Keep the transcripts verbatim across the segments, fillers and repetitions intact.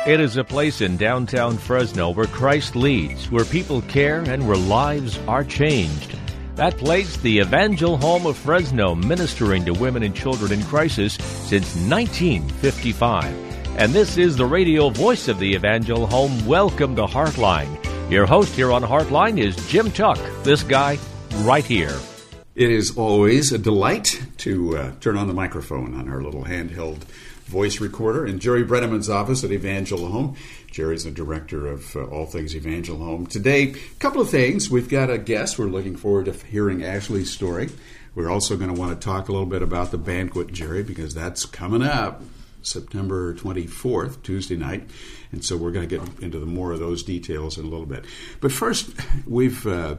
It is a place in downtown Fresno where Christ leads, where people care, and where lives are changed. That place, the Evangel Home of Fresno, ministering to women and children in crisis since nineteen fifty-five. And this is the radio voice of the Evangel Home. Welcome to Heartline. Your host here on Heartline is Jim Tuck, this guy right here. It is always a delight to uh, turn on the microphone on our little handheld voice recorder in Jerry Brenneman's office at Evangel Home. Jerry's the director of uh, all things Evangel Home. Today, a couple of things. We've got a guest. We're looking forward to hearing Ashley's story. We're also going to want to talk a little bit about the banquet, Jerry, because that's coming up September twenty-fourth, Tuesday night. And so we're going to get into the more of those details in a little bit. But first, we've... Uh,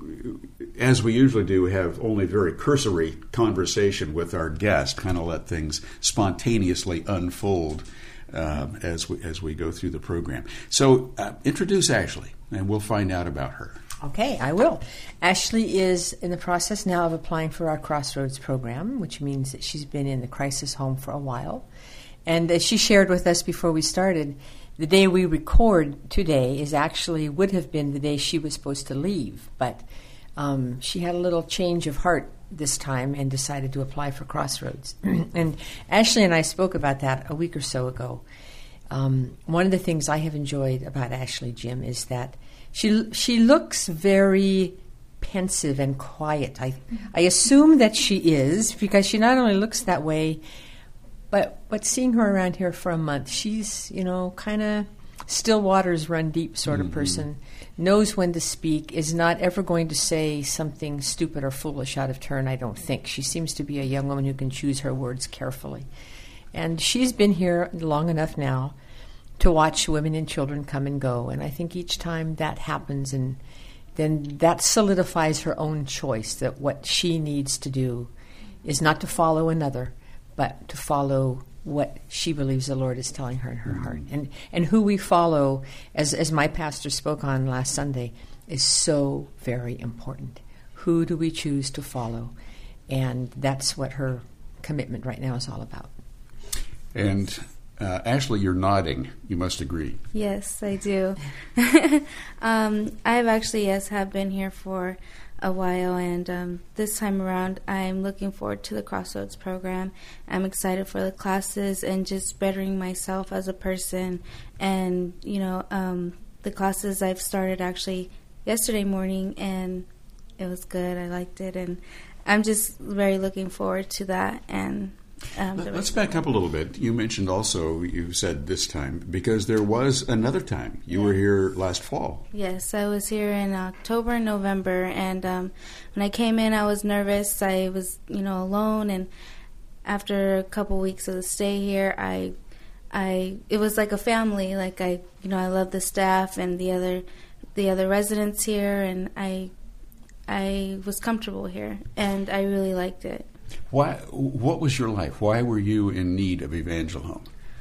as we usually do, have only very cursory conversation with our guest, kind of let things spontaneously unfold uh, as we as we go through the program. So uh, introduce Ashley, and we'll find out about her. Okay, I will. Ashley is in the process now of applying for our Crossroads program, which means that she's been in the crisis home for a while. And as she shared with us before we started, the day we record today is actually would have been the day she was supposed to leave, but um, she had a little change of heart this time and decided to apply for Crossroads. And Ashley and I spoke about that a week or so ago. Um, one of the things I have enjoyed about Ashley, Jim, is that she she looks very pensive and quiet. I I assume that she is, because she not only looks that way, But but seeing her around here for a month, she's, you know, kind of still waters run deep sort of mm-hmm. person, knows when to speak, is not ever going to say something stupid or foolish out of turn, I don't think. She seems to be a young woman who can choose her words carefully. And she's been here long enough now to watch women and children come and go. And I think each time that happens, and then that solidifies her own choice, that what she needs to do is not to follow another, but to follow what she believes the Lord is telling her in her mm-hmm. heart. And and who we follow, as as my pastor spoke on last Sunday, is so very important. Who do we choose to follow? And that's what her commitment right now is all about. And uh, Ashley, you're nodding. You must agree. Yes, I do. um, I've actually, yes, have been here for a while, and um, this time around I'm looking forward to the Crossroads program. I'm excited for the classes and just bettering myself as a person. And you know, um, the classes I've started actually yesterday morning, and it was good. I liked it, and I'm just very looking forward to that. And um, let's back up a little bit. You mentioned also, you said this time, because there was another time. You yeah. were here last fall. Yes, I was here in October and November, and um, when I came in, I was nervous. I was, you know, alone, and after a couple weeks of the stay here, I, I, it was like a family. Like I, you know, I love the staff and the other, the other residents here, and I, I was comfortable here, and I really liked it. Why? What was your life? Why were you in need of Evangel Home?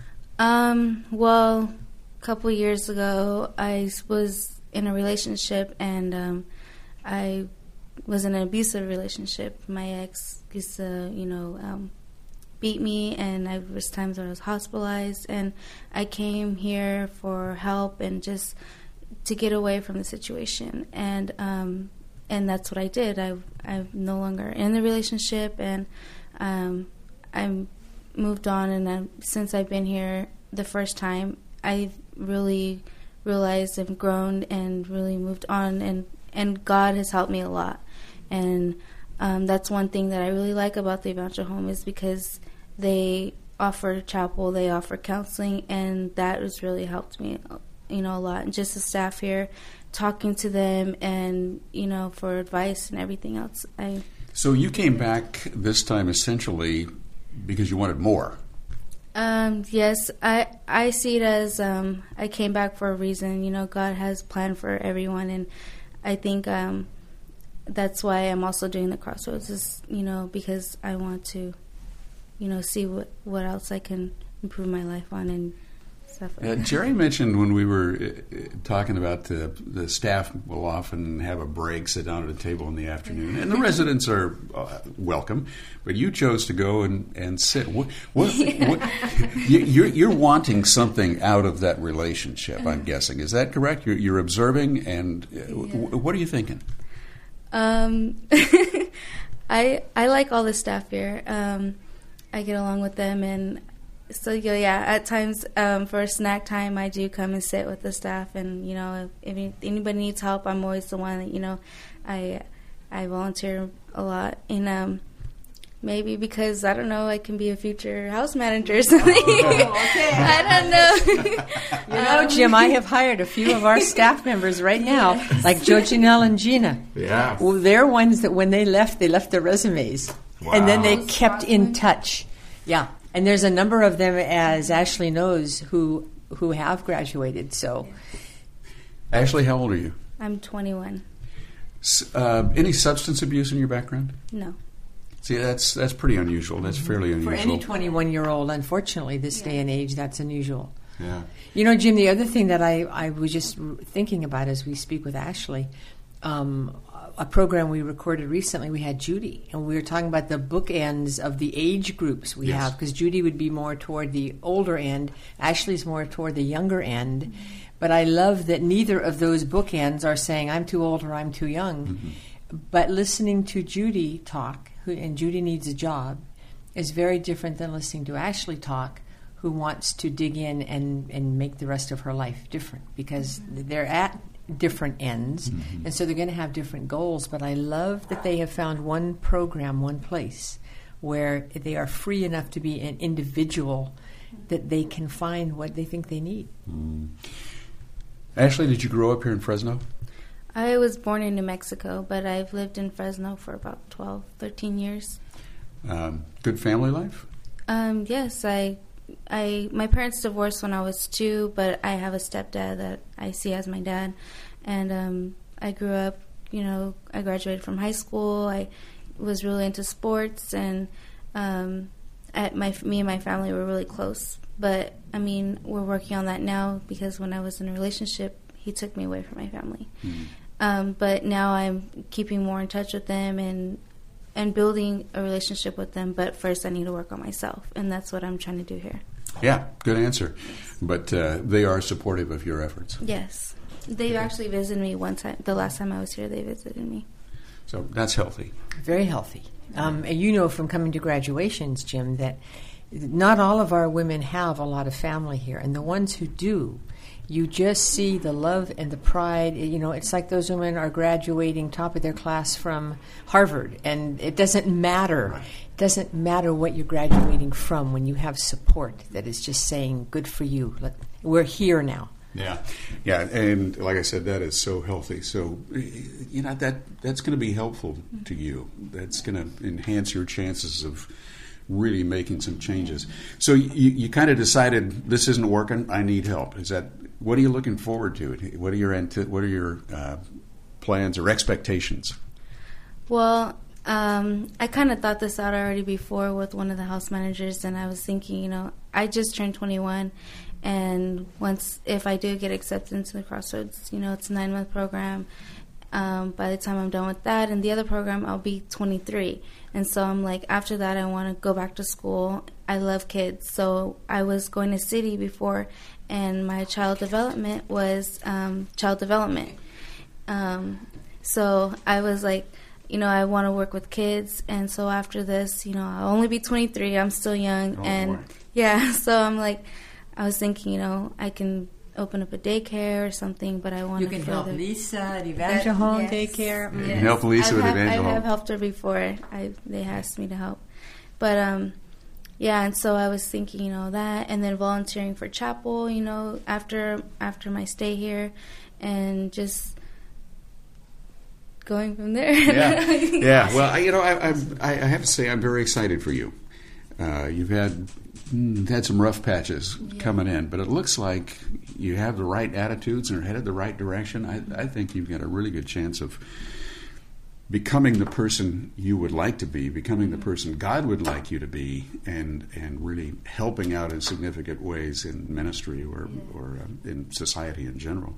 Um, well, a couple years ago, I was in a relationship, and um, I was in an abusive relationship. My ex used to, you know, um, beat me, and there was times when I was hospitalized, and I came here for help and just to get away from the situation. And um And that's what I did. I, I'm no longer in the relationship, and um, I moved on. And then, since I've been here the first time, I really realized I've grown and really moved on. And, and God has helped me a lot. And um, that's one thing that I really like about the Evangel Home, is because they offer chapel, they offer counseling, and that has really helped me, you know, a lot. And just the staff here, talking to them, and you know, for advice and everything else. I so you came back this time essentially because you wanted more. Um, yes, I I see it as um, I came back for a reason. You know, God has planned for everyone, and I think um, that's why I'm also doing the Crossroads. Is, you know, because I want to, you know, see what what else I can improve my life on, and stuff like Uh, that. Jerry mentioned when we were uh, talking about the, the staff will often have a break, sit down at a table in the afternoon, and the residents are uh, welcome, but you chose to go and, and sit. What, what, what, you, you're, you're wanting something out of that relationship, I'm guessing. Is that correct? You're, you're observing, and uh, w- what are you thinking? Um, I I like all the staff here. Um, I get along with them, and so yeah. At times, um, for snack time, I do come and sit with the staff, and you know, if, if anybody needs help, I'm always the one that you know, I I volunteer a lot, and um, maybe because I don't know, I can be a future house manager or something. Oh, okay. I don't know. You know, Jim, I have hired a few of our staff members right now, like Joe, Janelle, and Gina. Yeah. Well, they're ones that when they left, they left their resumes. Wow. And then they kept in touch. Yeah. And there's a number of them, as Ashley knows, who who have graduated. So, Ashley, how old are you? I'm twenty-one. S- Uh, any substance abuse in your background? No. See, that's that's pretty unusual. That's fairly for unusual. any twenty-one-year-old, unfortunately, this day and age, that's unusual. Yeah. You know, Jim, the other thing that I, I was just thinking about as we speak with Ashley, um, a program we recorded recently, we had Judy, and we were talking about the bookends of the age groups we Yes. have, because Judy would be more toward the older end, Ashley's more toward the younger end. Mm-hmm. But I love that neither of those bookends are saying, I'm too old or I'm too young. Mm-hmm. But listening to Judy talk, who, and Judy needs a job, is very different than listening to Ashley talk, who wants to dig in and, and make the rest of her life different, because mm-hmm. they're at different ends, mm-hmm. and so they're going to have different goals. But I love that they have found one program, one place, where they are free enough to be an individual that they can find what they think they need. Mm. Ashley, did you grow up here in Fresno? I was born in New Mexico, but I've lived in Fresno for about twelve, thirteen years. Um, good family life? Um, yes, I, I, my parents divorced when I was two, but I have a stepdad that I see as my dad, and um, I grew up. You know, I graduated from high school. I was really into sports, and um, at my me and my family were really close. But I mean, we're working on that now, because when I was in a relationship, he took me away from my family. Mm-hmm. Um, but now I'm keeping more in touch with them and and building a relationship with them. But first, I need to work on myself, and that's what I'm trying to do here. Yeah, good answer. But uh, they are supportive of your efforts. Yes, they actually visited me one time. The last time I was here, they visited me. So that's healthy. Very healthy. Um, and you know from coming to graduations, Jim, that not all of our women have a lot of family here, and the ones who do, you just see the love and the pride. You know, it's like those women are graduating top of their class from Harvard, and it doesn't matter. Right. It doesn't matter what you're graduating from when you have support that is just saying, good for you. Let, we're here now. Yeah, yeah, and like I said, that is so healthy. So, you know, that that's going to be helpful to you. That's going to enhance your chances of really making some changes. So you, you kind of decided, this isn't working, I need help. Is that, what are you looking forward to? What are your what are your uh, plans or expectations? Well, um, I kind of thought this out already before with one of the house managers, and I was thinking, you know, I just turned twenty-one, and once, if I do get accepted into the Crossroads, you know, it's a nine-month program. Um, by the time I'm done with that and the other program, I'll be twenty-three. And so I'm like, after that, I want to go back to school. I love kids. So I was going to city before, and my child development was um, child development. Um, so I was like, you know, I want to work with kids. And so after this, you know, I'll only be twenty-three. I'm still young. Oh, and boy. Yeah, so I'm like, I was thinking, you know, I can open up a daycare or something, but I want You to can further. help Lisa at Evangel Home yes. Daycare. Mm. You can help Lisa I've with have, Evangel I Home. have helped her before. I they asked me to help, but um, yeah. And so I was thinking, you know, that, and then volunteering for chapel, you know, after after my stay here, and just going from there. Yeah, yeah. Well, I, you know, I, I I have to say, I'm very excited for you. Uh, you've had mm, had some rough patches Yeah. coming in, but it looks like you have the right attitudes and are headed the right direction. I, I think you've got a really good chance of becoming the person you would like to be, becoming the person God would like you to be, and and really helping out in significant ways in ministry or, or um, in society in general.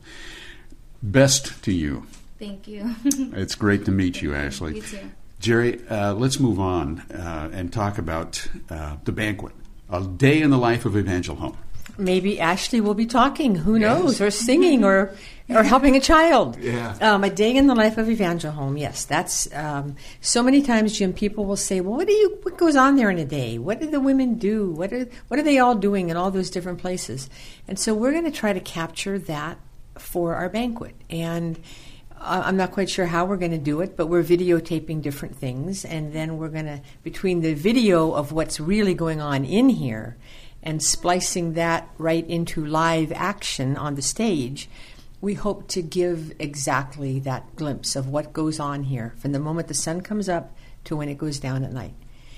Best to you. Thank you. It's great to meet you, Ashley. You too. Jerry, uh, let's move on uh, and talk about uh, the banquet, a day in the life of Evangel Home. Maybe Ashley will be talking, who knows, yes. or singing, or or helping a child. Yeah. Um, a day in the life of Evangel Home, yes. That's um, so many times, Jim, people will say, well, what do you, what goes on there in a day? What do the women do? What are, what are they all doing in all those different places? And so we're going to try to capture that for our banquet. And I'm not quite sure how we're going to do it, but we're videotaping different things. And then we're going to, between the video of what's really going on in here and splicing that right into live action on the stage, we hope to give exactly that glimpse of what goes on here from the moment the sun comes up to when it goes down at night.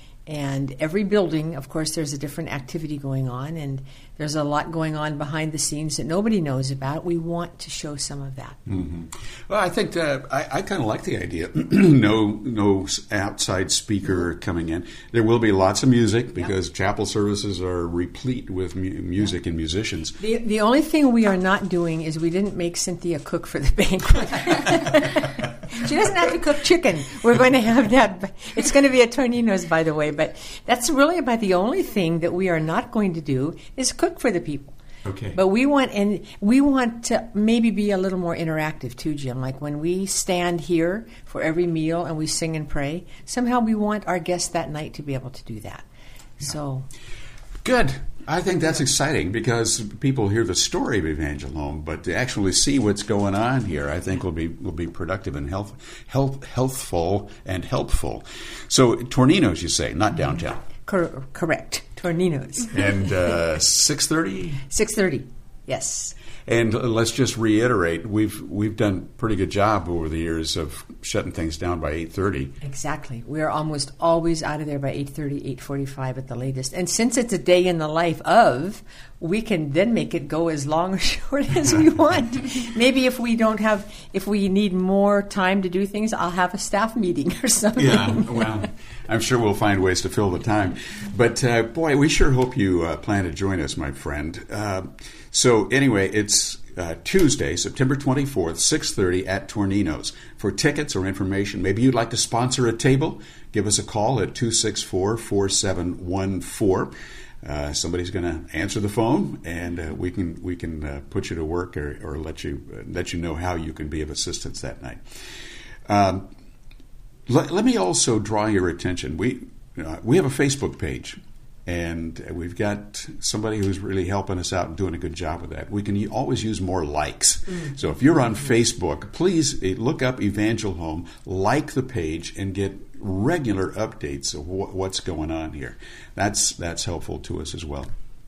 And every building, of course, there's a different activity going on, and there's a lot going on behind the scenes that nobody knows about. We want to show some of that. Mm-hmm. Well, I think uh, I, I kind of like the idea. no, no outside speaker coming in. There will be lots of music because yep. chapel services are replete with mu- music yep. and musicians. The the only thing we are not doing is we didn't make Cynthia cook for the banquet. She doesn't have to cook chicken. We're going to have that. It's going to be at Tornino's, by the way. But that's really about the only thing that we are not going to do is cook for the people. Okay. But we want, and we want to maybe be a little more interactive too, Jim. Like when we stand here for every meal and we sing and pray, somehow we want our guests that night to be able to do that. Yeah. So, good. I think that's exciting because people hear the story of Evangel Home, but to actually see what's going on here, I think will be will be productive and health, health, healthful and helpful. So, Tornino's, you say, not downtown. Cor- correct, Tornino's. And uh, six thirty. Six thirty. Yes. And let's just reiterate, we've we've done a pretty good job over the years of shutting things down by eight thirty. Exactly. We are almost always out of there by eight thirty, eight forty-five at the latest. And since it's a day in the life of, we can then make it go as long or short as we want. Maybe if we don't have, if we need more time to do things, I'll have a staff meeting or something. Yeah, well, I'm sure we'll find ways to fill the time. But, uh, boy, we sure hope you uh, plan to join us, my friend. Uh, so, anyway, it's uh, Tuesday, September twenty-fourth, six thirty at Tornino's. For tickets or information, maybe you'd like to sponsor a table, give us a call at two six four, four seven one four. Uh, somebody's going to answer the phone, and uh, we can we can uh, put you to work or, or let you uh, let you know how you can be of assistance that night. Um, let, let me also draw your attention. We uh, we have a Facebook page, and we've got somebody who's really helping us out and doing a good job with that. We can always use more likes. Mm. So if you're on Facebook, please look up Evangel Home, like the page, and get regular updates of wh- what's going on here. That's that's helpful to us as well.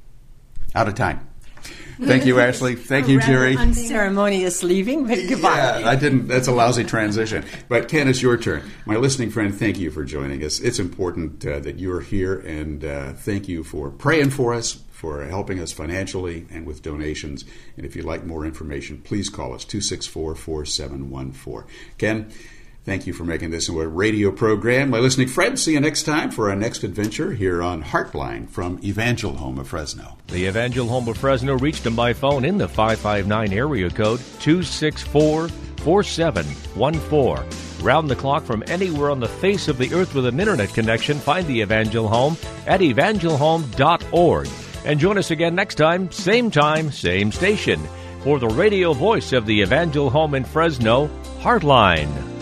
Out of time. Thank you, Ashley. Thank you, Jerry. Unceremonious leaving, but goodbye. Yeah, I didn't. That's a lousy transition. But Ken, it's your turn. My listening friend, thank you for joining us. It's important uh, that you're here, and uh, thank you for praying for us, for helping us financially and with donations. And if you'd like more information, please call us, two six four, four seven one four. Ken, thank you for making this a radio program. My listening friends, see you next time for our next adventure here on Heartline from Evangel Home of Fresno. The Evangel Home of Fresno reached them by phone in the five five nine area code two six four, four seven one four. Round the clock from anywhere on the face of the earth with an internet connection, find the Evangel Home at evangel home dot org. And join us again next time, same time, same station, for the radio voice of the Evangel Home in Fresno, Heartline.